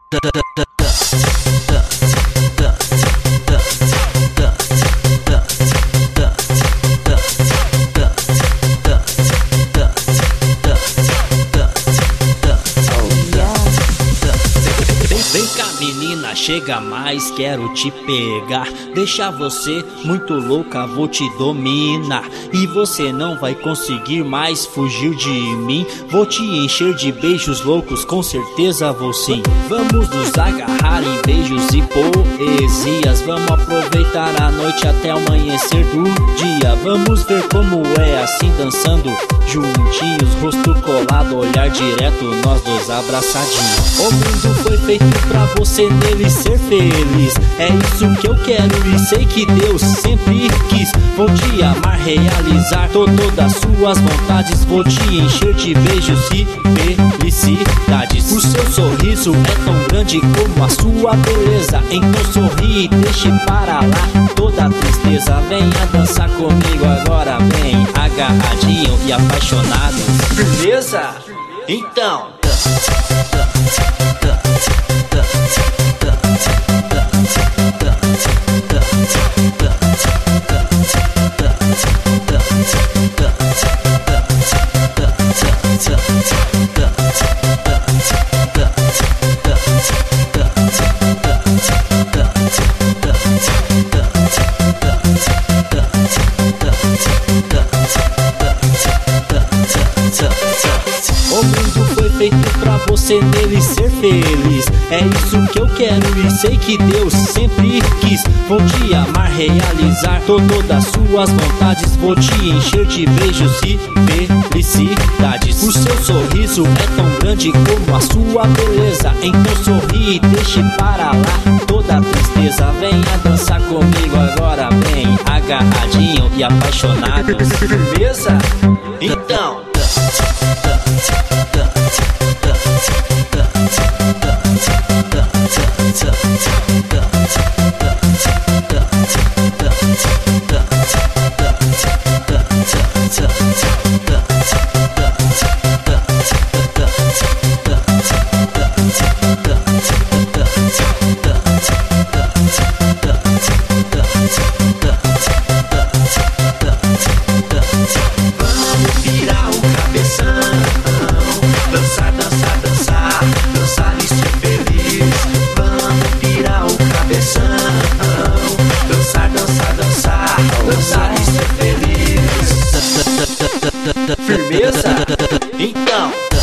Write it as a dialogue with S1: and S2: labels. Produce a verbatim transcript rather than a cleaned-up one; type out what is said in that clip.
S1: Vem cá, menina, chega mais, quero te pegar. Deixa você muito louca, vou te dominar. E você não vai conseguir mais fugir de mim. Vou te encher de beijos loucos, com certeza vou sim. Vamos nos agarrar em beijos e poesias. Vamos aproveitar a noite até o amanhecer do dia. Vamos ver como é assim dançando juntinhos, rosto colado, olhar direto, nós dois abraçadinhos. O mundo foi feito pra você nele ser feliz. É isso que eu quero e sei que Deus sempre quis. Vou te amar, realizar todas as suas vontades. Vou te encher de beijos e felicidades. O seu sorriso é tão grande como a sua beleza. Então sorri e deixe para lá toda a tristeza. Venha dançar comigo agora, vem agarradinho e apaixonado. Firmeza? Então o mundo foi feito pra você nele ser feliz. É isso que eu quero e sei que Deus sempre quis. Vou te amar, realizar todas as suas vontades. Vou te encher de beijos e felicidades. O seu sorriso é tão grande como a sua beleza. Então sorri e deixe para lá toda a tristeza. Venha dançar comigo agora, vem agarradinho e apaixonado. Firmeza? Então
S2: vamos virar o cabeção, dançar, dançar, dançar, dançar e ser feliz. Vamos virar o cabeção, dançar, dançar, dançar, dançar e ser feliz.
S1: firmeza? Então